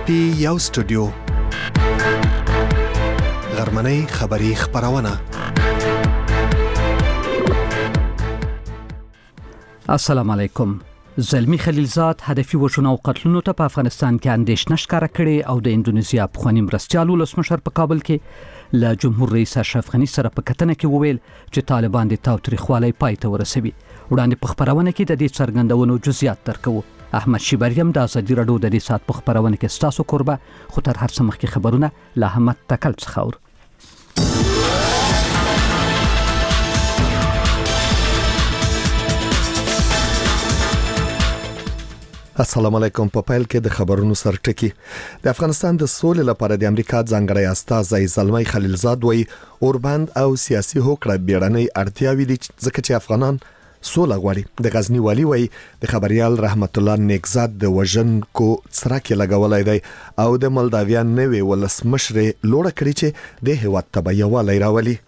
پی یو سټوډیو غرمنۍ خبری خبرونه. السلام علیکم. زلمی خلیلزاد هدفي وژنو او قتلونو ته په افغانستان کې اندېښنه ښکاره کړې او د انډونیزیا پخوانی مرستیال ولسمشر په کابل کې له جمهور رئیس اشرف غنی سره په کتنه کې وویل چې طالبان د تاوتریخوالي پای ته ورسوي. وړاندې په خبرونه کې د دې څرګندونو جزئیات درکوو. احمد شیبریم د ازادي رادیو د دې سات په خبرونه کې ستاسو قربه خو تر هر څه مخکې خبرونه له احمد تکل څخه اورو. السلام علیکم. په پیل کې د خبرونو سرټکی. د افغانستان د سولې لپاره د امریکا ځانګړی استازی زلمی خلیلزاد وایي اوربند او سیاسي هوکړه بیړنۍ اړتیاوې دي ځکه چې افغانان سوله غواړي. د غزنی والی وایي د خبريال رحمت الله نیکزاد د وژنکو څرک لګولای دی او د مولداویا نوې ولسمشر لوړه کړی چې د هیواد تبعیوالی راولي.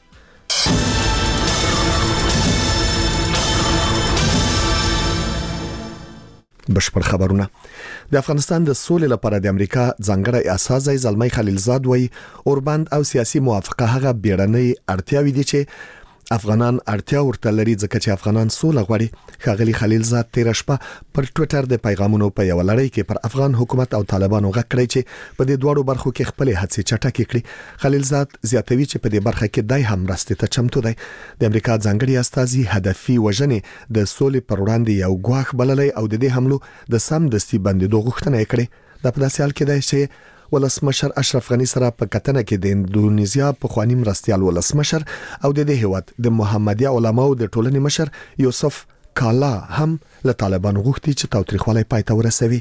بشپړ خبرونه. د افغانستان د سولې لپاره د امریکا ځانګړی استازی زلمی خلیلزاد وایي اوربند او سیاسي موافقه هغه بیړنۍ اړتیاوې دي چې افغانان اړتیا ورته لري ځکه چې افغانان سوله غواړي. ښاغلي خلیلزاد تیر شپه پر ټوئیټر د پیغامونو په یو لړۍ کې پر افغان حکومت او طالبانو غږ کړی چې په دې دوړو برخو کې خپل هڅې چټکې کړي. خلیلزاد زیاتوي چې په دې برخه کې دای هم راستي ته چمتو دی. د امریکا ځانګړي استازي هدفي وژنې د سولې پر وړاندې یو ګواښ بللی او د دې حملو د سمدستي بندیدو غوښتنه یې کړې. د په داسې حال کې دی چې ولسمشر اشرف غنی سره په کتنه کې د انډونیزیا پخوانی مرستیال ولسمشر او د دې هیواد د محمدي علماو د ټولنې مشر یوسف کالا هم له طالبان غوښتي چې تاوتریخوالی پای ته ورسوي.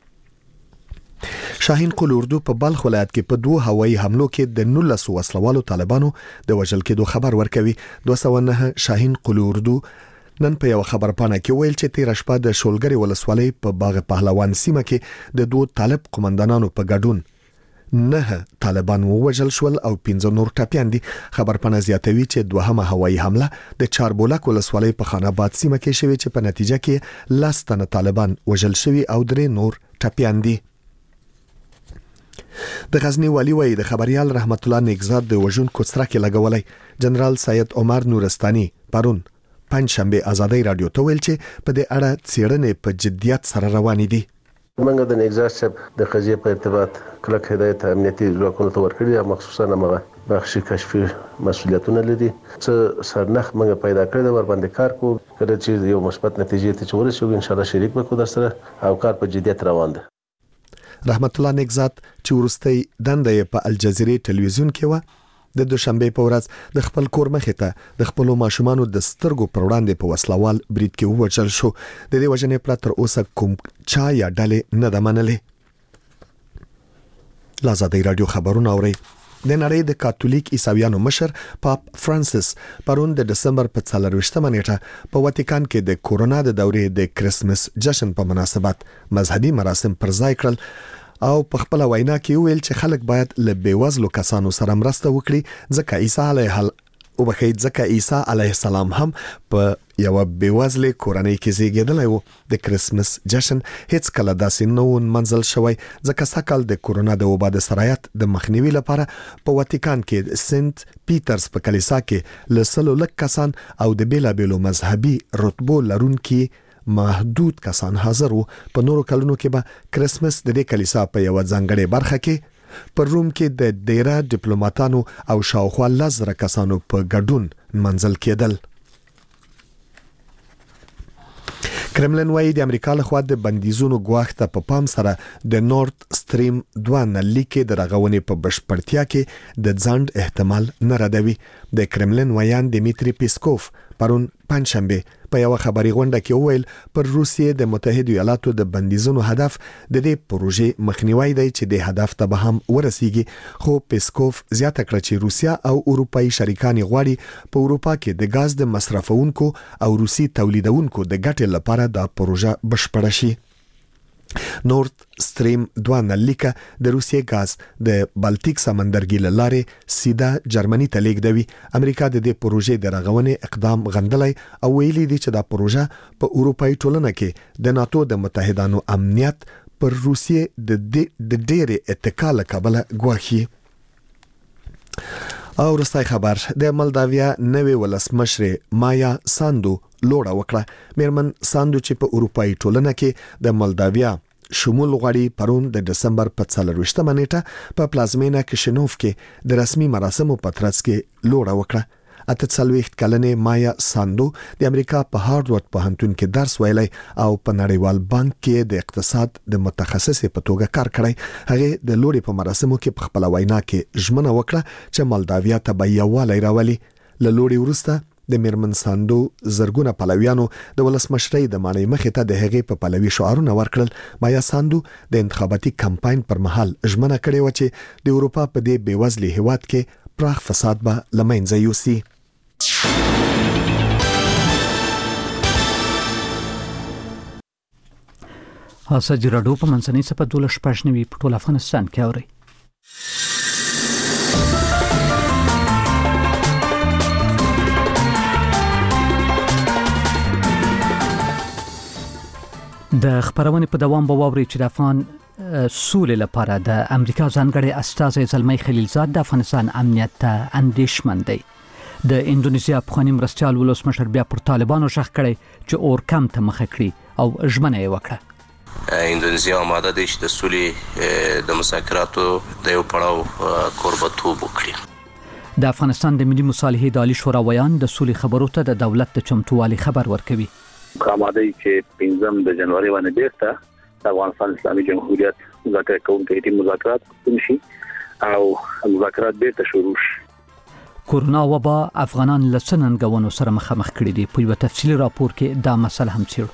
شاهین قل اردو په بلخ ولایت کې په 2 هوایي حملو کې د 19 وسلوالو طالبانو د وژل کېدو خبر ورکوي. 209 شاهین قل اردو نن په یو خبرپاڼه کې ویل چې تیر شپه د شولګری ولسوالۍ په باغ پهلوان سیمه کې د 2 طالب قومندانانو په ګډون 9 طالبان ووژل شول او 15 نور ټپيان دي. خبرپاڼه زیاتوي چې دوهمه هوایي حمله د چاربولک ولسوالۍ په خان آباد سیمه کې شوې چې په نتیجه کې 10 تنه طالبان وژل شوي او 3 نور ټپيان دي. د غزنی والی وایي د خبريال رحمت الله نیکزاد د وژونکو څرک لګولای. جنرال سید عمر نورستاني پرون پنځشنبه ازادي رادیو ته ویل چې په دې اړه څېړنې په جديت سره روانې دي. منګه د نیکزاد صاحب د قضیه په ارتباط کلک هدایت امنیتي ځواکونو ته ورکړي او مخصوصا هغه بخشي کشفي مسؤلیتونه لري چې سرنخ منګه پیدا کړی د ور باندې کار کو کړي چې یو مثبت نتیجې ته ورسېږي. ان شاء الله شریک به کو در سره او کار په جديت روان دی. رحمت الله نیکزاد چې ورستۍ دنده په الجزیره ټلویزیون کې و د دوشنبه په ورځ د خپل کور مخې ته د خپل ماشومانو د سترګو پر وړاندې په وسلوال برید کې ووژل شو. د دې وژنې پر تر اوسه کوم چا یا ډلې نه د منلې. لازادي رادیو خبرونه اوري. د نړۍ د کاتولیک عیسویانو مشر پاپ فرانسیس پرون د دسمبر په 24مه نیټه په واتیکان کې د کورونا د دورې د کرسمس جشن په مناسبت مذهبي مراسم پر ځای کړل او په خپل وینا کې ویل چې خلک باید له بیوزلو کسانو سره مرسته وکړي ځکه عیسی علیه السلام هم په یو بیوزلې کورنۍ کې زیږیدلی و. د کرسمس جشن هیڅ کله داسې نه و منځل شوی ځکه سکهال د کورونا د وبا د سرایت د مخنیوي لپاره په واتیکان کې سنت پیټرز په کلیسا کې له 100 کسان او د بیلابیلو مذهبي رتبو لرونکي محدود کسان حاضر وو. په نورو کلونو کې به کرسمس د دې کلیسا په یو ځانګړې برخه کې پر روم کې د ډیره ډیپلوماټانو او شاوخوا 10 کسانو په ګډون منځل کېدل. کرملن وايي د امریکا له خوا د بندیزونو ګواښ ته په پام سره د نورت سټریم 2 نلي کې د رغونې په بشپړتیا کې د ځنډ احتمال نه ردوي. د کرملن ویان دمیتری پیسکوف پرون پنځشنبه په یو خبري غونډه کې وویل پر روسیې د متحده ایالاتو د بندیزونو هدف د دې پروژې مخنیوي دی چې د هدف ته به هم ورسیږي. خو پیسکوف زیاته کړه چې روسیا او اروپאי شریکان غواړي په اروپا کې د غاز د مصرفونکو او روسي تولیدونکو د ګټې لپاره دا پروژه بشپړه شي. نورت سټریم 2 نلیکه د روسیې غاز د بالټیک سمندرګي لارې سیده جرمني ته لیږدوي. امریکا د دې پروژې د رغونې اقدام غندلی او ویلي دی چې دا پروژه په اروپאי ټولنه کې د ناتو د متحدانو امنیت پر روسیې د ډېرې اتکا له کبله ګواښي. او وروستی خبر د مالداویا نوې ولسمشرې مایا ساندو لوړه وکړه. میرمن ساندو چې په اروپایي ټولنه کې د مالداویا شمول غړي پرون د دسمبر په 24مه نیټه په پلازمینه کشینوف کې د رسمي مراسمو په ترڅ کې لوړه وکړه. 48 کلنې مایا ساندو د امریکا په هارورد پوهنتون کې درس ویلی او په نړیوال بانک کې د اقتصاد د متخصص په توګه کار کړی. هغه د لوړې په مراسمو کې په خپل وینا کې ژمنه وکړه چې مالداویا ته به یووالی راولي. له لوړې وروسته د میرمن ساندو زرګونه پلویانو د ولسمشرۍ د معنی مخې ته د هغې په پلوي شعارونه ورکړل. مایا ساندو د انتخاباتي کمپاین پر مهال ژمنه کړې و چې د اروپا په دې بیوزلي هیواد کې پراخ فساد به له منځه یوسي. اساجي راډیو په منځنۍ صفه 12 په ټول افغانستان کې اوري. د خبرونه په دوام به واوري چې د افغان سولې لپاره د امریکا ځانګړي استازی زلمی خلیلزاد د افغانستان امنیت ته اندېښمن دی. د اندونیزیا پخوانی مرستیال ولسمشر بیا پر طالبانو شخ کړي چې اورکم ته مخه کړي او ژمنه یې وکړه. اندونیزیا آماده دی چې د سولې د مذاکراتو د یو پړاو کوربتوب وکړي. د افغانستان د ملي مصالحې د عالی شورا ویان د سولې خبرو ته د دولت د چمتووالي خبر ورکوي. آماده چې 5 د جنوري باندې بیرته د افغانستان اسلامي جمهوریت مذاکره کوونکي ټیم مذاکرات کوي او مذاکرات بیرته شروع شي. کورونا وبا افغانان له څنګهونو سره مخامخ کړي دي. په یو تفصیلي راپور کې دا مسله هم څیړو.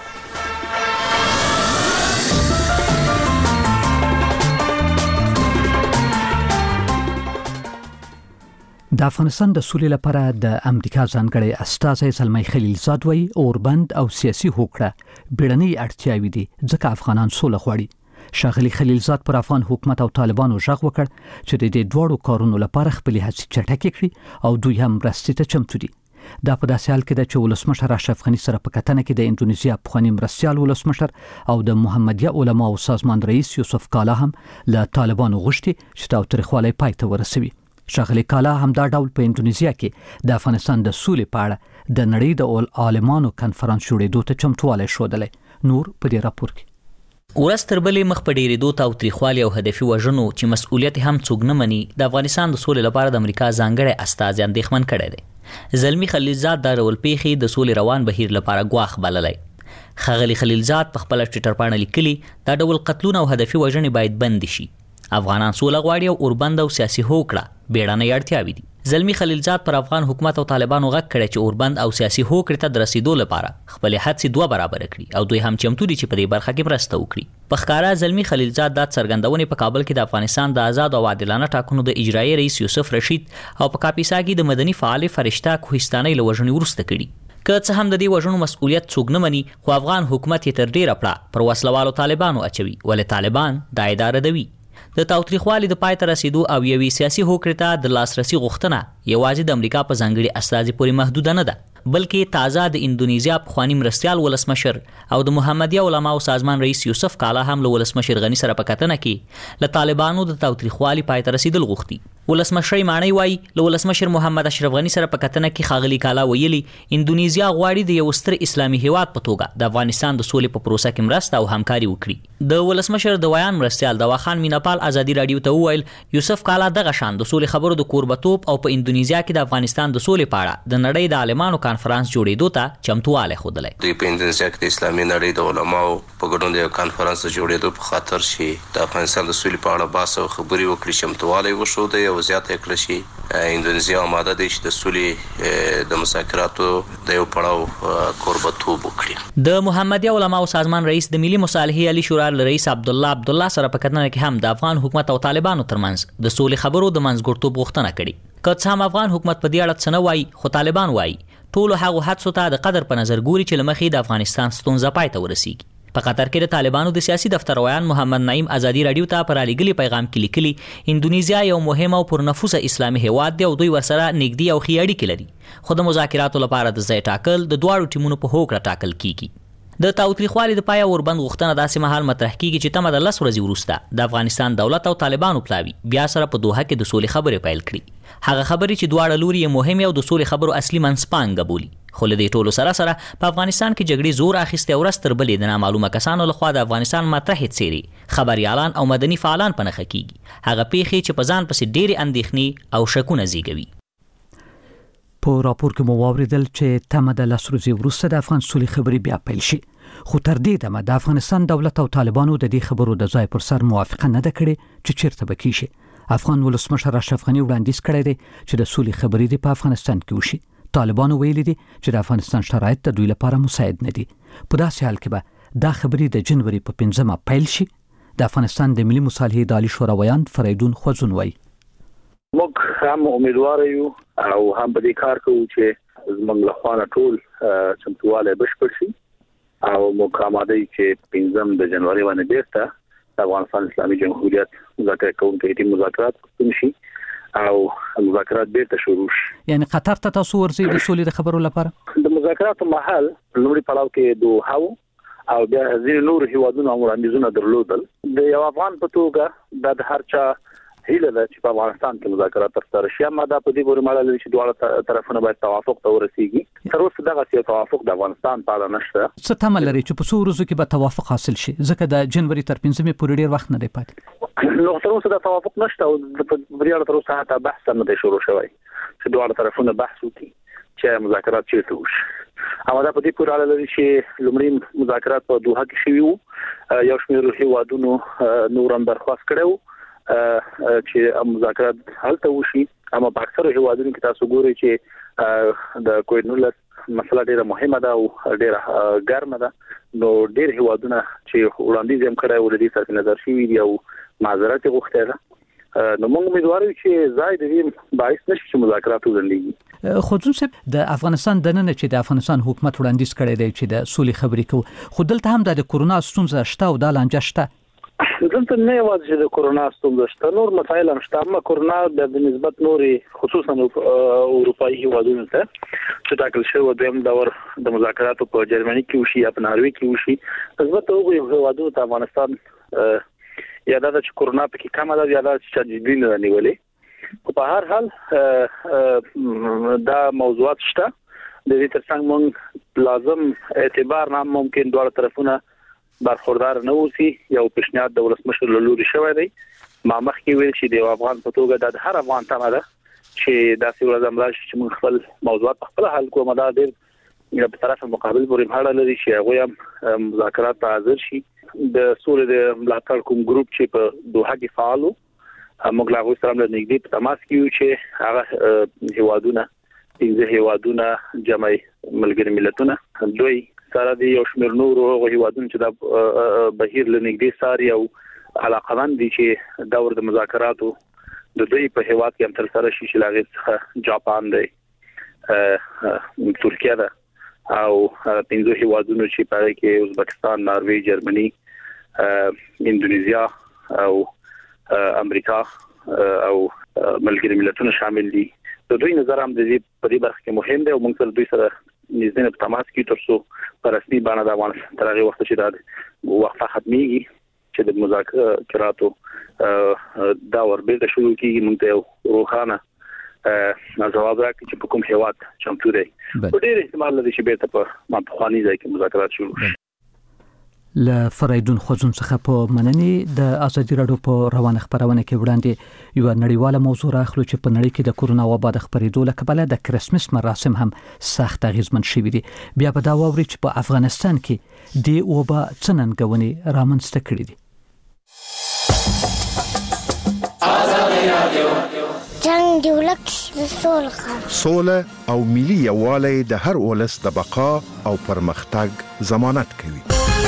د افغانستان د سولې لپاره د امریکا ځانګړي استازی زلمی خلیلزاد وایي اوربند او سیاسي هوکړه بیړنۍ اړتیاوې دي ځکه افغانان سوله غواړي. ښاغلي خلیلزاد پر افغان حکومت او طالبانو غږ وکړ چې د دې دوړو کارونو لپاره خپل هڅې چټکې کړي او دوی هم مرستې ته چمتو دي. دا په داسې حال کې ده چې ولسمشر اشرف غني سره په کتنه کې د اندونیزیا پخوانی مرستیال ولسمشر او د محمدیه علماو سازمان رئیس یوسف کالا هم له طالبانو غوښتي چې تاوتریخوالی پای ته ورسوي. ښاغلي کالا هم دا ډول په اندونیزیا کې د افغانستان د سولې په اړه د نړۍ د عالمانو کنفرانس جوړېدو ته چمتووالی ښودلی. نور په دې راپور کې ورځ تر بلې مخ په ډېرېدو تاوتریخوالي او هدفي وژنو چې مسؤلیت هم څوک نه مني د افغانستان د سولې لپاره د امریکا ځانګړی استازی اندېښمن کړی دی. زلمی خلیلزاد دا ډول پیښې د سولې روان بهیر لپاره ګواښ بللی. ښاغلي خلیلزاد په خپله ټویټر پاڼه لیکلي دا ډول قتلونه او هدفي وژنې باید بند شي. افغانان سوله غواړي او اوربند او سیاسي هوکړه بیړنۍ اړتیاوې دي. زلمی خلیلزاد پر افغان حکومت او طالبانو غږ کړی چې اوربند او سیاسي هوکړې ته د رسیدو لپاره خپل هڅې 2 برابر کړي او دوی هم چمتو دي چې په دې برخه کې مرسته وکړي. په ښکاره زلمی خلیلزاد دا څرګندونې په کابل کې د افغانستان د آزاد او عادلانه ټاکنو د اجرایي رئیس یوسف رشید او په کاپیسا کې د مدني فعال فرشته کوهستاني له وژنې وروسته کړي. که څه هم د دې وژنو مسؤلیت څوک نه مني خو افغان حکومت یې تر ډیره پړه پر وسلوالو طالبانو اچوي ولې طالبان دا اداره دوي. د تاوتریخوالي د پای ته رسیدو او یوې سیاسي هوکړې ته د لاسرسي غوښتنه یوازې د امریکا په ځانګړي استازي پورې محدوده نه ده بلکې تازه د اندونیزیا پخوانی مرستیال ولسمشر او د محمدیه علماو سازمان رئیس یوسف کالا هم له ولسمشر غني سره په کتنه کې له طالبانو د تاوتریخوالي پای ته رسیدل غوښتي. ولسمشر معنی وای له ولسمشر محمد اشرف غني سره په کتنه کې ښاغلي کالا ویلي اندونیزیا غواړي د یو ستر اسلامي هیواد په توګه د افغانستان د سولې په پروسه کې مرسته او همکاري وکړي. د ولسمشر د ویان مرستیال دواخان میناپال ازادي رادیو ته وویل یوسف کالا دغه شان د سولې خبرو د کوربتوب او په اندونیزیا کې د افغانستان د سولې په اړه د نړۍ د عالمانو کانفرنس جوړېدو ته چمتووالی ښودلی. دوی په اندونیزیا کې د اسلامي نړۍ د علماو په ګډون د یو کانفرنس جوړېدو په خاطر چې د افغانستان د سولې په اړه بحث او خبرې وکړي چمتووالی وښودی او زیاته یې کړه چې اندونیزیا آماده دی چې د سولې د مذاکراتو د یو پړاو کوربتوب وکړي. د محمدیه علماو سازمان رئیس د ملي مصالحې عالی شورا رئیس عبدالله سره په کتنه کې هم د افغان حکومت او طالبانو ترمنځ د سولې خبرو د منځګړتوب غوښتنه کړې. که څه هم افغان حکومت په دې اړه څه نه وایي خو طالبان وایي ټولو هغو حدسو ته د قدر په نظر ګوري چې له مخې د افغانستان ستونزه پای ته ورسیږي. په قطر کې د طالبانو د سیاسي دفتر ویان محمد نعیم ازادي رادیو ته پر علیګلی پیغام کې لیکلي اندونیزیا یو مهم او پرنفوذه اسلامي هیواد دی او دوی ورسره نږدې او ښې اړیکې لري خو د مذاکراتو لپاره د ځای ټاکل د دواړو ټیمونو په هوکړه ټاکل کیږي. د تاوتریخوالي د پای اوربند غوښتنه داسې مهال مطرح کیږي چې تمه د 10 ورځې وروسته د افغانستان دولت او طالبانو پلاوي بیا سره په دوحه کې د سولې خبرې پیل کړي. هغه خبرې چې دواړه لوري یې مهمه او د سولې خبرو اصلي منځپانګه بولي. خو له دې ټولو سره سره په افغانستان کې جګړې زور اخیسته او رستر بلې د نامعلومه کسانو لخوا د افغانستان مطرحې څیرې خبريالان او مدني فعالان په نخښه کیږي. هغه پیښې چې په ځان پسې ډېرې اندېښنې او شکونه زیږوي. په راپور کې مو واوریدل چې تمه د 10 ورځې وروسته د افغان سولې خبرې بیا پیل شي. خو تر دې دمه د افغانستان دولت او طالبانو د دې خبرو د ځای پر سر موافقه نه ده کړې چې چیرته به کیږي. افغان ولسمشر اشرف غنی وړاندیز کړی دی چې د سولې خبرې په افغانستان کې وشي. طالبانو ویلي دي چې د افغانستان شرایط د دوی لپاره مساعد نه دي. په داسې حال کې به دا خبرې د جنوري په 15مه پیل شي. د افغانستان د ملي مصالحې اداري شوراویان فریدون خوځون وایي موږ هم امیدوار یو او هم په دې کار کوو چې زموږ له خوا ټول چمتواله بشپړ شي او موږ آماده یو چې 15 د جنوري باندې بیرته د افغانستان اسلامي جمهوریت مذاکره کوونکي ټیم مذاکرات کوي شي او مذاکرات بیرته شروع شي. یعنی قطر ته تاسو ورځي د سولې د خبرو لپاره د مذاکراتو محل لومړی پړاو کې دوه او بیا ځینې نور هیوادونو وړاندیزونه درلودل. د یو افغان په توګه د هر چا هیله ده چې په افغانستان کې مذاکرات ترسره شي. اما دا په دې پورې ماله لري چې دواړه طرفونه باید توافق ته ورسیږي. تر اوسه دغه توافق د افغانستان په اړه نشته. څه تمه لري چې په څو ورځو کې به توافق حاصل شي ځکه د جنوري تر 15مې پورې ډیر وخت نه دی پاتې. نو تر اوسه د توافق نشته او د بریاله تر اوسه حتی بحث نه دی شروع شوی چې دواړه طرفونه بحث وکړي چې مذاکرات چیرته وشي. اما دا په دې پورې اړه لري چې لومړی مذاکرات په دوحه کې شوي وو. یو شمېر هیوادونو نور هم درخواست کړو چې مذاکرات هلته وشي. اما په اکثر هیوادونو کې تاسو ګورئ چې د کووډ-19 مسله ډیره مهمه ده او ډیره ګرمه ده. نو ډیر هیوادونه چې وړاندیز هم کړی و د دې سره نظر شوی دی او معذرت غوښتي ده. نو موږ امیدوار یو چې زائد دې باعث نشي چې مذاکرات وزندګي. خوځون صاحب د افغانستان د نن چې د افغانستان حکومت وړاندیز کړی دی چې د سولې خبرې کوي خو دلته هم د کورونا ستونزه شته او د لانجه شته. دلته نه یوازې د کورونا ستونزه شته نور مسایل هم شته. اما کورونا د نسبت نوري خصوصا اروپایي هیوادونو ته چې ټاکل شوی دویم دور د مذاکراتو په جرمني کې وشي یا په ناروې کې وشي نسبت هغه هیوادونو ته افغانستان یا دا چې کورونا په کې کم ده یا دا چې جدي نه نیولې. په هر حال دا موضوعات شته. د دې ترڅنګ موږ لازم اعتبار نه ممکن دواړه طرفونه برخوردار نه اوسي. یو پیشنهاد د ولسمشر له لوري شوی دی. ما مخکې ویل چې د افغان په توګه د هر افغان تمه ده چې داسې ورځ هم راشي چې موږ خپل موضوعات خپل حل کوو. دا ډېر په طرف مقابل پورې اړه لري چې هغه هم مذاکرات ته حاضر شي. د سولې د ملاتړ کوم ګروپ چې په دوحه کې فعال وو موږ لا غوښتل سره نږدې په تماس کې یو چې هغه هیوادونه د هیوادونو جمعي ملګری ملتونه دوی سره د یو شمېر نورو هیوادونو چې د بهیر لنګدي ساري او علاقمند دي چې دور د مذاکراتو د دوی په هیواد کې هم تر سره شي چې لاغې څخه جاپان دی ترکیه ده او 15 هیوادونو چې په اړه کې ازبکستان ناروې جرمني اندونیزیا او امریکا او ملګری ملتونه شامل دي. د دوی نظر هم د دې په دې برخه کې مهم دی او موږ سره دوی سره نږدې په تماس کې ترڅو په رسمي باندې د افغانستان تر هغه وخت چې دا وقفه ختميږي چې د مذاکراتو دا وربېده شروع کیږي موږ ته روخانه جواب راکړي چې په کوم هیواد چمتو دی. په ډېر احتمال لري چې به په مانپخواني ځای کې مذاکرات شروع شي. ل فریدون خوځون څخه په مننې د ازادي راډیو په روانه خبرونه کې وړاندې یو نړیواله موضوع راخلو چې په نړۍ کې د کورونا وبا د خبرېدو له کبله د کرسمس مراسم هم سخت اغیزمن شوي دي. بیا په دا واوري چې په افغانستان کې د وبا څه ننګونې رامنځته کړې دي. جنگ دی ولک سوله او ملي یووالی د هر ولس د بقا او پرمختګ ضمانت کوي.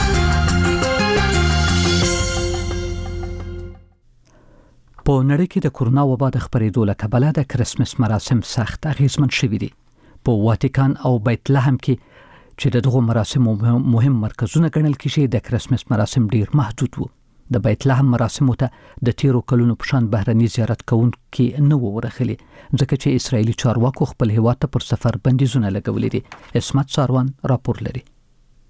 په نړۍ کې د کورونا وبا د خبرېدو له کبله د کرسمس مراسم سخت اغیزمن شوي دي. په واتیکان او بیت لحم کې چې دغه مراسم مهم مرکزونه ګڼل کېږي د کرسمس مراسم ډیر محدود وو. د بیت لحم مراسمو ته د تیرو کلونو په شان بهرني زیارت کوونکي نه ورغلي ځکه چې اسرایلی چارواکو خپل هیواد ته پر سفر بندیزونه لګولې دي. اسمت ساروان راپور لري.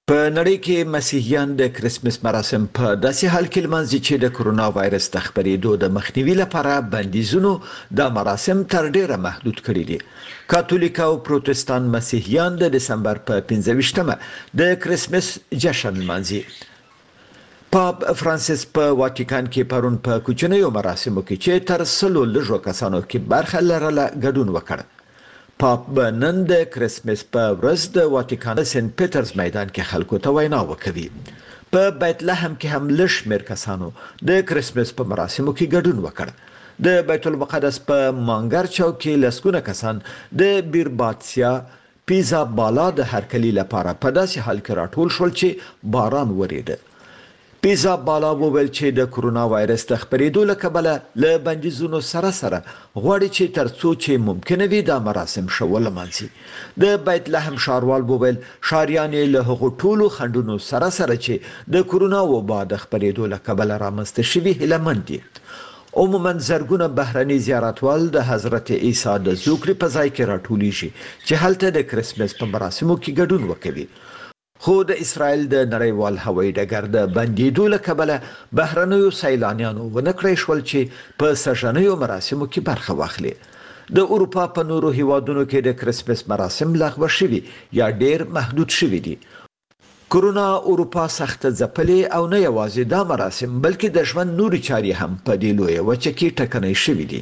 په نړۍ کې مسیحیان د کریسمس مراسم په داسې حال کې لمانځي چې د کرونا وایرس د خپرېدو د مخنیوي لپاره بندیزونو د مراسم تر ډیره محدود کړي دي. کاتولیک او پروتستان مسیحیان د دسمبر په 15مه د کریسمس جشن لمانځي. پاپ فرانسیس په واتیکان کې پرون په کوچنیو مراسمو کې چې تر 100 لږو کسانو کې برخه لرله ګډون وکړ. پاپ نن د کریسمس په ورځ د واتیکان سنت پیټرز میدان کې خلکو ته وینا وکړي. په بیت لحم کې هم لږ شمېر کسانو د کریسمس په مراسمو کې ګډون وکړ. د بیت المقدس په مانګر چوک کې لسګونه کسان د بیرباتسیا پیزا بالا د هرکلي لپاره په داسې حال کې راټول شول چې باران وریده. پیزا بالا وویل چې د کرونا وایرس د خپرېدو له کبله له بندیزونو سره غواړي چې ترڅو چې ممکنه وي دا مراسم ښه ولمانځي. د بیت لحم ښاروال وویل ښاریان له هغو ټولو خنډونو سره چې د کرونا وبا د خپرېدو له کبله رامنځته شوي هیلهمند دي. عموما زرګونه بهرني زیارتوال د حضرت عیسی د زوکړې په ځای کې راټولیږي چې هلته د کریسمس په مراسمو کې ګډون وکوي. خو د اسرائیل د نړیوال هوایي ډګر د بندیدو له کبله بهرنیو سیلانیانو ونه کړی شول چې په سږنیو مراسمو کې برخه واخلي. د اروپا په نورو هیوادونو کې د کریسمس مراسم لغوه شوي یا ډیر محدود شوي دي. کرونا اروپا سخت ځپلې او نه یوازې دا مراسم بلکې د ژوند نوري چارې هم په دې لویه وچه کې ټکنۍ شوي دي.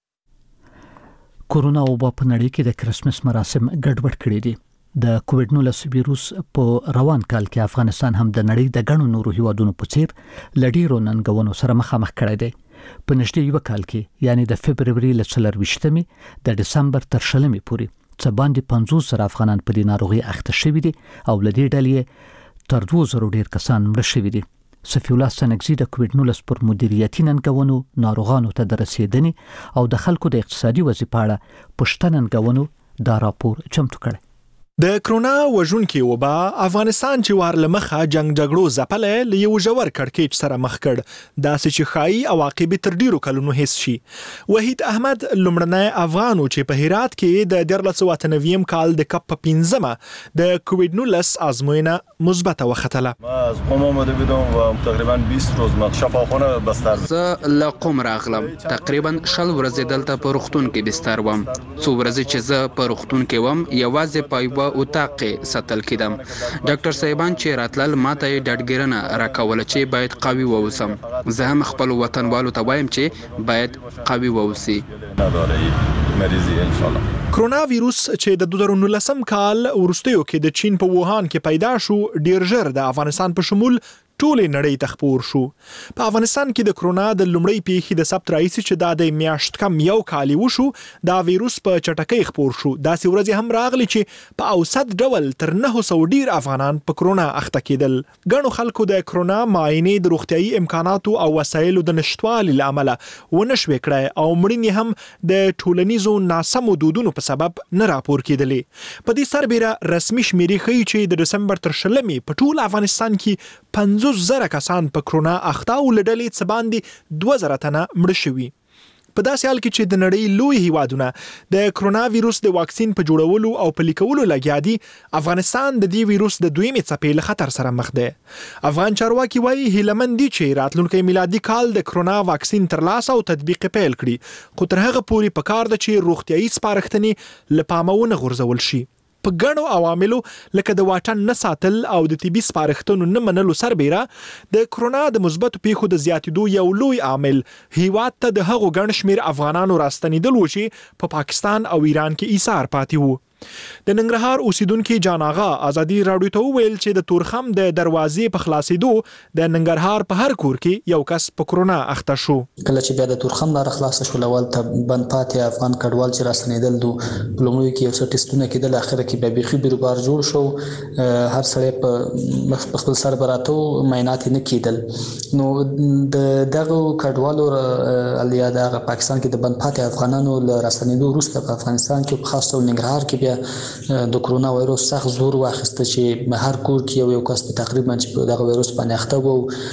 کرونا وبا په نړۍ کې د کریسمس مراسم ګډوډ کړي دي. د کووډ-19 ویروس په روان کال کې افغانستان هم د نړۍ د ګڼو نورو هیوادونو په څیر لډیرو ننګونو سره مخامخ کړی دی. په نږدې یو کال کې یعنی د فبرवरी ل 24مې د دسمبر تر 20مې پورې څه باندې 50 افغانان په دې ناروغي اخته شوي دي او لدې ډلې تر 2000 ډیر کسان مړه شوي دي. صفی الله سنگزی د کووډ-19 پر مدیریتي ننګونو ناروغانو ته د رسیدنې او د خلکو د اقتصادي وضعیت په اړه پښتنه ننګونو دا راپور چمتو کړ. د کرونا وژونکي وبا افغانستان چې وارلمخه جنگ جګړو ځپلې له یو ژور کړکېچ سره مخ کړ داسې چې خایي عواقب تر ډیرو کلونو هیڅ شي. وحید احمد لمړنی افغانو چې په هرات کې د 1999 کال د کپ 15 د کووډ-19 آزموینه مثبت وختله. ما از قم آمده بودم و تقریبا 20 روز ما شفاخانه بستر. زه له قم راغلم تقریبا 10 ورځې دلته په روغتون کې بستر وم. څو ورځې چې زه په روغتون کې وم یوازې په اتاق ساتل کېدم. ډاکټر صاحبان چې راتلل ماته ډاډګیرنه راکوله چې باید قوي واوسم. زه هم خپل وطنوالو ته وایم چې باید قوي واوسي. کرونا ویروس چې د 2019 کال وروستیو کې د چین په ووهان کې پیدا شو ډیر ژر د افغانستان په شمول ټولې نړۍ ته خپور شو. په افغانستان کې د کرونا د لومړۍ پیښې د ثبت راځي چې دا د میاشت کم یو کال وشو دا ویروس په چټکۍ خپور شو. داسې ورځې هم راغلي چې په اوسط ډول تر 900 ډیر افغانان په کرونا اخته کېدل. ګڼو خلکو د کرونا معاینې د روغتيایي امکاناتو او وسایلو د نشټوالي لامل ونشوي کړای او مړینې هم د ټولنیزو ناسمو دودونو په سبب نه راپور کېدلې. په دې سربېره رسمي شمیرې ښیي چې د دسمبر تر 20مې په ټول افغانستان کې 50,000 کسان په کرونا اخته او لډلې څه باندې 2000 تنه مړه شوي. په داسې حال کې چې د نړۍ لوی هیوادونه د کرونا ویروس د واکسین په جوړولو او پلي کولو لګیا دي افغانستان د دې ویروس د دویمې څپې له خطر سره مخ دی. افغان چارواکي وایي هیلهمند دي چې راتلونکي میلادي کال د کرونا واکسین ترلاسه او تطبیق پیل کړي خو تر هغه پورې پکار ده چې روغتيایي سپارښتنې له پامه ونه غورځول شي. په ګڼو عواملو لکه د واټن نه ساتل او د طبي سپارښتنو نه منلو سربېره د کرونا د مثبتو پیښو د زیاتېدو یو لوی عامل هیواد ته د هغو ګڼ شمېر افغانانو راستنېدل و چې په پاکستان او ایران کې ایثار پاتې وو. د ننګرهار اوسیدونکو جان آغا ازادي راډیو ته ویل چې د تورخم د دروازې په خلاصېدو د ننګرهار په هر کور کې یو کس په کرونا اخته شو. کله چې بیا د تورخم لار خلاص شو لول ته بند پاتې افغان کډوال چې راستنېدل دو لومړی کې یو څه ټیسټونه کېدل اخر کې بیا بيخي بیروبار جوړ شو. هر سړی په خپل سر براتو معاینات نه کېدل. نو دغه کډوالو الیا د پاکستان کې د بند پاتې افغانانو راستنېدو وروسته په افغانستان کې په خاص ډول ننګرهار کې د کرونا وایروس سخت زور واخیسته چې هر کور کې یو کس په تقریبا چې دغه وایروس باندې اخته وو.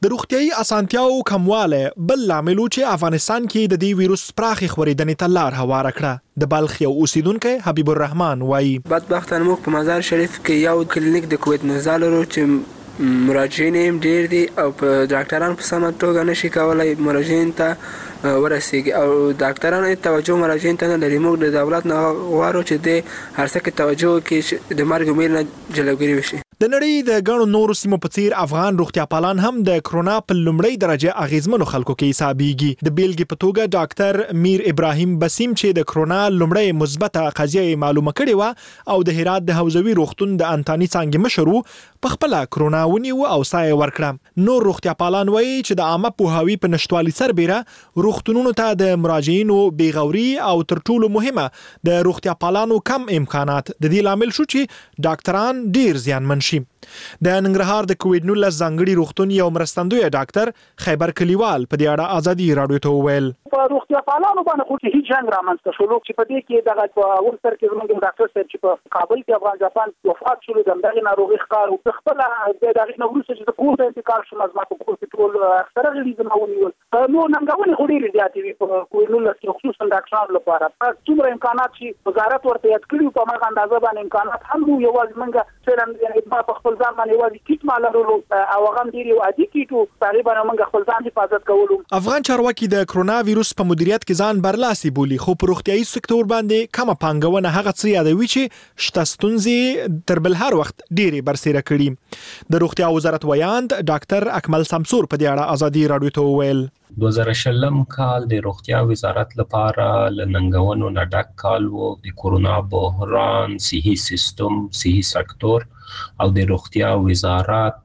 د روغتيایي اسانتیاو کمواله بل لامل چې افغانستان کې د دې وایروس پراخې خورېدنې ته لار هواره کړه. د بلخ یو اوسیدونکو حبیب الرحمن وایي بدبختانه موږ په مزار شریف کې یو کلینیک د کووید 19 لرو چې مراجعین هم ډیر دي او په ډاکټرانو په سمه توګه نشي کولای مراجعین ته ورسیږي او ډاکټرانو توجه مراجعین ته نه لري. موږ د دولت نه غواړو چې د هر څه کې توجه وکړي د مرګ امید نه جلوګیری وشي. د نړۍ د ګڼو نورو سیمو په څیر افغان روغتیا پالان هم د کرونا په لومړۍ درجه اغیزمنو خلکو کې حسابيږي. د بیلګې په توګه ډاکټر میر ابراهیم بسیم چې د کرونا لومړۍ مثبته قضیه معلومه کړې و او د هرات د حوزوي روغتون د انتانی څنګه مشرو په خپل کرونا ونیو او سایه ورکړه. نور روغتیا پالان وایي چې د عامه پوهاوی په نشټوالي سربېره روغتونونو ته د مراجعینو بیغوري او تر ټولو مهمه د روغتیا پالانو کم امکانات د دې لامل شو چې ډاکټران ډیر زیانمن شي. د ننګرهار د کووید 19 ځانګړي روغتون یو مرستندوی ډاکټر خیبر کلیوال په دې اړه ازادي راډیو ته وویل په روغتیا پالانو باندې خو هیڅ جنگ رامنځته شو چې په دې کې دغه ورسره کې زموږ ډاکټر صاحب چې په کابل کې افغان جاپان وفات شول دغه ناروغي ښکار او خپل دغه نوروز چې د کور د انتقال شو مزما په کور کې ټول اکثره غړي زمونیول نو ننګونې خوري زیاتې وي په کووید 19 کې خصوصا ډاکټرانو لپاره څومره امکانات چې وزارت ورته یاد کړی په هغه اندازه باندې امکانات هم یو ځمنګ څنګه په خپل ځان باندې وایي کیټ مالرو او هغه ډیر یو عادي کیټو تقریبا موږ خپل ځان حفاظت کولو. افغان چارواکي د کرونا وایروس په مدیریت کې ځان برلاسي بولی خو په روغتيایي سکتور باندې کومه پانګونه هغه څه یادوي چې شته ستونزې تر بل هر وخت ډېرې برسېره کړي. د روغتیا وزارت ویاند ډاکټر اکمل سمسور په دې اړه ازادي راډیو ته وویل 2020 کال د روغتیا وزارت لپاره لننګونو نه ډک کال وو. د کورونا بحران صحي سیستم صحي سکتور او د روغتیا وزارت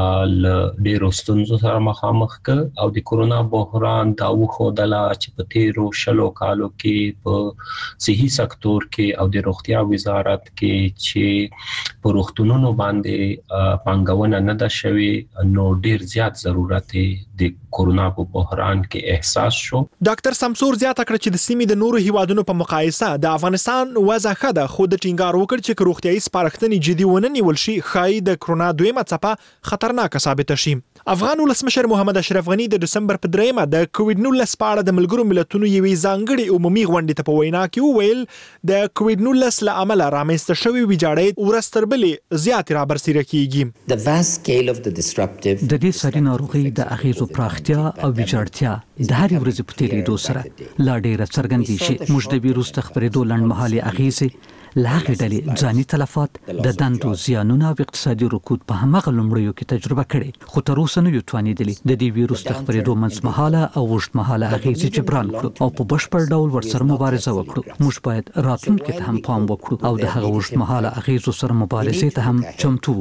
ډېرو ستونزو سره مخامخ ک او د کورونا بحران دا وښودله چې په تیرو 20 کالو کې په صحي سکتور کې او د روغتیا وزارت کې چې په روغتونونو باندې پانګونه نه ده شوې نو ډېر زیات ضرورت د کورونا په بحران کې احساس شو. ډاکټر سمسور زیاته کړ چې د سیمې د نورو هیوادونو په مقایسه د افغانستان وضع ښه ده خو د ټینګار وکړ چې روغتیایي سپارښتنې جدي ونه نیول شي ښایي د کرونا دویمه څپه خطرناک ثابت شي. افغان ولسمشر محمد اشرف غنی د دسمبر په 3 د کووید 19 په اړه د ملګرو ملتونو یوې ځانګړې عمومي غونډې ته په وینا کې وویل د کووید 19 له امله رامنځته شوې ویجاړۍ ورستربلې زیات را برسېره کیږي. د دې ساري ناروغي د اغیزو پراختیا او ویجاړتیا د هرې ورځې په تیریدو سره لا ډېره څرګندېږي چې موږ د ویروس د خپرېدو لنډمهالې اغیزې له هغې ډلې ځاني تلفات د دندو زیانونه او اقتصادي رکود په همغه لومړیو کې تجربه کړي خو تر اوسه نه یو توانېدلي د دې ویروس د خپرېدو منځمهاله او اوږدمهاله اغیزې جبران کړو او په بشپړ ډول ورسره مبارزه وکړو. موږ باید راتلونکي ته هم پام وکړو او د هغه اوږدمهاله اغیزو سره مبارزې ته هم چمتو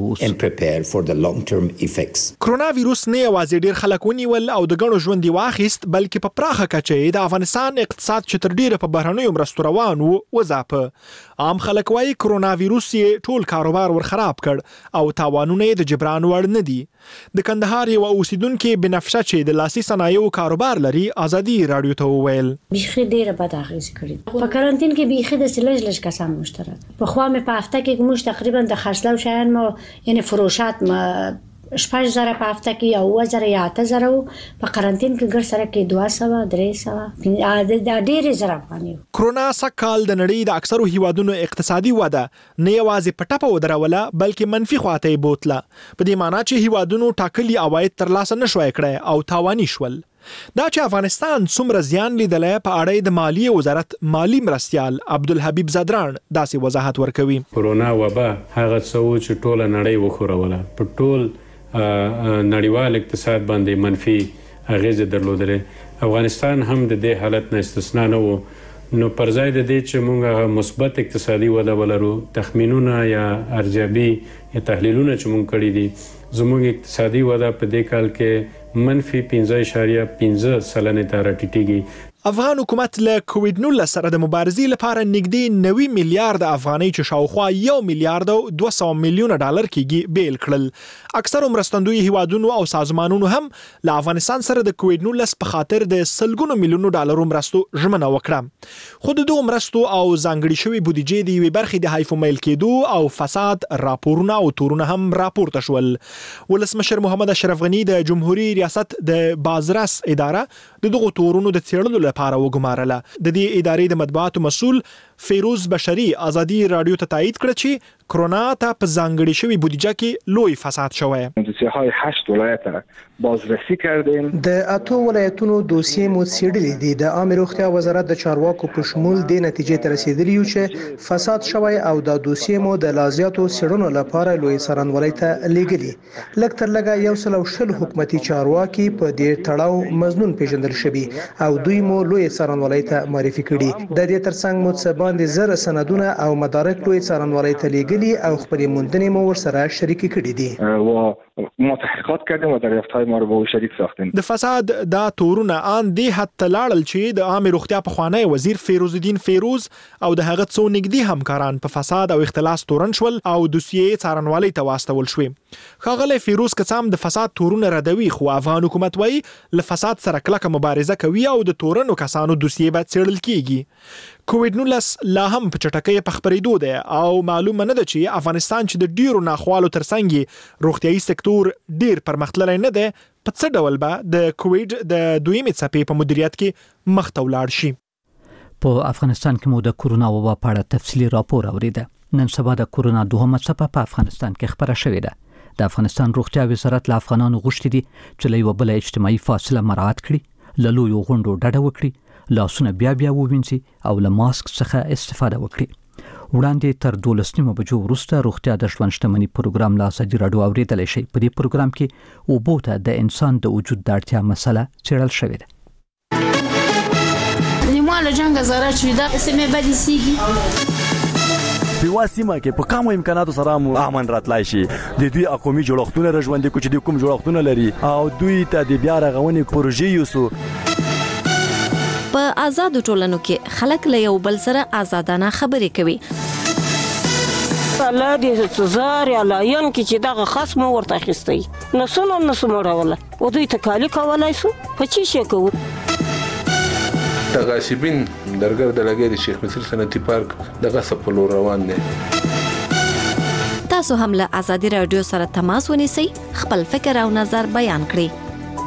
واوسو. کرونا ویروس نه یوازې ډېر خلک ونیول او د ګڼو ژوند واخیست بلکې په پراخه کچه د افغانستان اقتصاد چې تر ډیره په بهرنیو مرستو روان وو وځاپه. عام خلک وايي کرونا ویروس یې ټول کاروبار ورخراب کړ او تاوانونه یې د جبران وړ نه دي. د کندهار یو اوسیدونکو بنفشه چې د لاسي صنایعو کاروبار لري ازادي راډیو ته وویل بيخي ډیره بد اغیز کړی په کارانتین کې بيخي د سلج کسان مشترک په خوا مې په هفته کې موږ تقریبا د خرڅلاو شیان مو یعنی فروشات ما شپږ زره په هفته کې او 1000 یا 8000 په کارانتین کې ګر سره کې 200 300 د ډېر زره باندې. کرونا سکهال د نړۍ د اکثرو هیوادونو اقتصادي وده نه یوازې په ټپه ودروله بلکې منفي خواته یې بوتله په دې معنی چې هیوادونو ټاکلي عواید ترلاسه نشوي کړي او تاواني شول. دا چې افغانستان څومره زیان لیدلې په اړه د مالیې وزارت مالی مرستيال عبدالحبیب زدران داسې وضاحت ورکوي. کرونا وبا هغه څه چې ټول نړۍ وخوروله په ټول نړیوال اقتصاد باندې منفي اغیزه درلودلې. افغانستان هم د دې حالت نه استثنا نه وو نو پر ځای د دې چې موږ مثبت اقتصادي وده ولرو تخمینونه یا ارزیابي یا تحلیلونه چې موږ کړی دي زموږ اقتصادي وده په دې کال کې منفي 15.5% ته راټیټیږي. افغان حکومت له کووډ 19 سره د مبارزې لپاره نږدې 90 میلیارډ افغانۍ چې شاوخوا 1 میلیارډ او 200 میلیونه ډالر کېږي بیل کړل. اکثر مرستندوی هیوادونو او سازمانونو هم له افغانستان سره د کووډ 19 په خاطر د سلګونو میلیونو ډالرو مرستو ژمنه وکړه. خو د دوه مرستو او ځانګړي شوی بودیجې د یوې برخې د حیف میل کېدو او فساد راپورونه او تورونه هم راپورته شول. ولسمشر محمد اشرف غنی د جمهوریت ریاست د بازرس اداره د دغه تورونو د څېړلو لپاره وګمارله. د دې ادارې د مطبوعاتو مسؤل فیروز بشری ازادي رادیو ته تایید کړ چې کرونا ته په ځانګړي شوی بودیجه کې لوی فساد شوی. دوسیه‌های 8 ولایت بازرسی کردیم. د 8 ولایتونو دوسیې مو څېړلې دي. د عامه روغتیا وزارت د چارواکو په شمول د نتیجې ته رسیدلی یو چې فساد شوی او د دوسیې مو د لازیاتو څېړنو لپاره لوی څارنوالۍ ته لیږلي. لږ تر لږه 120 حکومتي چارواکي په دې تړاو مظنون پیژندل شوي او دوی مو لوی څارنوالۍ ته معرفي کړي. د دې ترڅنګ مو څه باندې زره سندونه او مدارک لوی څارنوالۍ ته لیږلي او خپل موندنې مو ورسره شریک کړي دي. ما تحقیقات کردیم و دریافت‌های ما رو با او شریک ساختیم. د فساد دا تورونه ان دی حتی لاړل چې د عامه روغتیا په خوانی وزیر فیروز الدین فیروز او د هغه څو نږدې همکاران په فساد او اختلاس تورن شول او دوسیې څارنوالۍ ته واستول شوې. ښاغلی فیروز کڅام د فساد تورونه ردوي خو افغان حکومت وایي له فساد سره کلکه مبارزه کوي او د تورنو کسانو دوسیې به څېړل کیږي. کووډ 19 لا هم په چټکۍ په خبرېدو دی او معلومه نه ده چې افغانستان چې د ډیرو ناخوالو ترڅنګ روغتيایي سکتور ډیر پرمختللی نه دی په څه ډول به د کووډ د دویمې څپې په مدیریت کې مخته ولاړ شي. په افغانستان کې مو د کورونا وبا په اړه تفصیلی راپور اوریده. نن سبا د کورونا دوهمه څپه په افغانستان کې خبره شوې ده. د افغانستان روغتیا وزارت له افغانانو غوښتي دي چې له یو بل اجتماعي فاصله مراعات کړي، له لویو غونډو ډډه وکړي، لاسونه بیا ووینځي او له ماسک څخه استفاده وکړي. وړاندې تر 12 بجو وروسته روغتیا د ژوند شتمنۍ پروګرام له ازادي رادیو اوریدل شي. په دې پروګرام کې اوبو ته د انسان د وجود د اړتیا مسله څېړل شوې ده. نیمه جنگ زاره چې دا سمې بدې سیږي په واسمه کې په کومو امکاناتو سره مو امن راتلای شي. د دوی اقومي جوړښتونه رژوندې کوچ د کوم جوړښتونه لري او دوی ته د بیا رغونې پروژې یوسو. په آزادو ټولنو کې خلک له یو بل سره آزادانه خبرې کوي. الله دې تزار یا لاین کې چې دغه خصم ورته اخیستی نسونه مړوله او دوی تکالی کولای شو په چی شي کوو. تغاسبین درګر د لګې د شیخ مصر صنعتي پارک دغه سپلو روان دي. تاسو هم له ازادي رادیو سره تماس ونیسئ، خپل فکر او نظر بیان کړئ.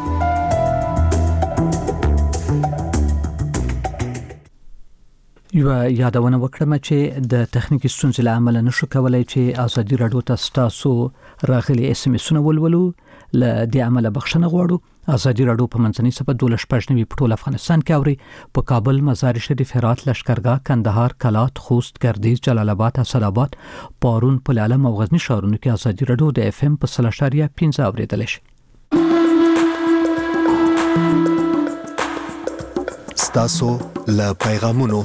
یو یادونه وکړم چې د تخنیکی ستونزې له امله نشو کولای چې ازادي رادیو تاسو راغلي اس ام اسونه ولولو. له دې عمله بخښنه غواړو. ازادي رادیو په منځنۍ صفحه 12 په ټول افغانستان کې اوري. په کابل، مزار شریف، هرات، لشکرګاه، کندهار، کلات، خوست، ګردیز، جلال آباد، اسداباد، پارون، پلعلم او غزنی ښارونو کې ازادي رادیو د اف ام په 3.5 اوریدل شي. ستاسو له پیغامونو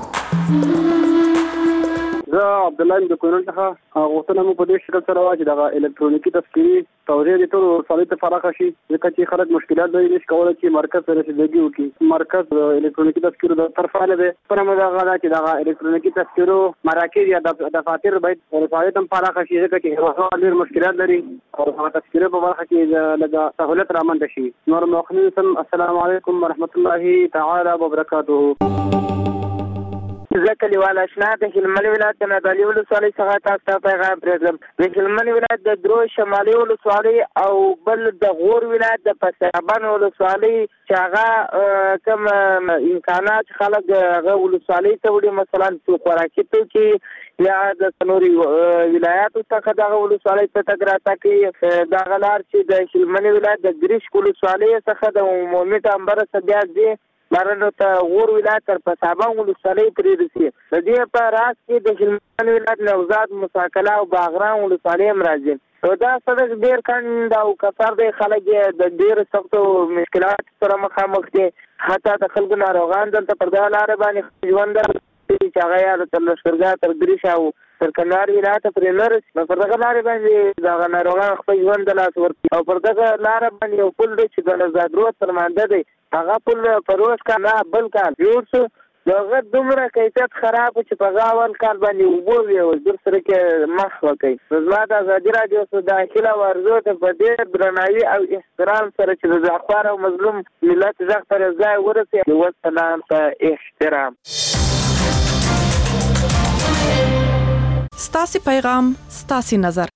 زه عبد الله د کونړ څخه غوښتنه مو په دې شکل سره واچي دغه الکترونیکی تذکری توزیع د ټول ورسالې ته فراخ شي ځکه چې خلک مشکلات لري نشي کولای چې مرکز سره رسیدګي وکړي. مرکز الکترونیکی تذکرو د طرفاله ده پر مداغه دا چې دغه الکترونیکی تذکرو مراکز یا د دفاتر باید ورسالې ته فراخ شي ځکه چې هغه ډېر مشکلات لري او هغه تذکره په برخه کې لږه سہولت رامنځته شي. نور مخنیسم السلام علیکم ورحمت الله تعالی وبرکاته. زکلی والا شنا د هلمند ولایت د نادعلي ولسوالۍ څخه تاسو ته پیغام پرېږدم. د هلمند ولایت د درو شمالي ولسوالۍ او بل د غور ولایت د پسابان ولسوالۍ چې هغه کوم امکانات خلک هغه ولسوالۍ ته وړي، مثلا خوراکي توکي یا د نوري ولایاتو څخه دغه ولسوالۍ ته تګ راتګ کوي. دغه لار چې د هلمند ولایت د ګریشک ولسوالۍ څخه د عمومي ټامبر څخه دی بارنو ته غور ولایت تر پسابان ولسوالۍ پرې رسي. د دې په راس کې د هلمند ولایت نوزاد، مساکله او باغران ولسوالۍ هم راځي. دا سړک ډېر کند او کثر دی، خلک د ډېر سختو مشکلات سره مخامخ دي. حتی د خلکو ناروغان دلته پر دغه لارې باندې ژوند چې هغه یا تر لشکرګاه تر دریش او تر کنار ولایت پرې لرس په دغه لارې باندې دا ناروغان خپل ژوند د لاس ورکړي او پر دغه لار باندې یو پل دی چې د زادرو تر مانده دی هغه پل پروس کا نه بل کال جوړ شو دغه دومره کیفیت خراب چې په غاول کال باندې وګوري او در سره کې مخ وکړي زما د ازادي رادیو سره داخله ورزو ته په ډېر درناوي او احترام سره چې د ځخوار او مظلوم ملت ځخ پر ځای ورسي والسلام ته احترام. ستاسي پیغام ستاسي نظر.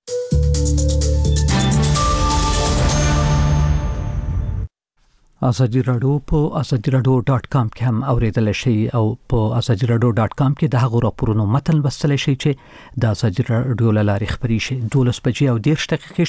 ازادي رادیو په azadiradio.com کې هم اوریدل شي او په azadiradio.com کې د هغو راپورونو متن لوستل شي چې د ازادي رادیو لارې خبري شي 12:10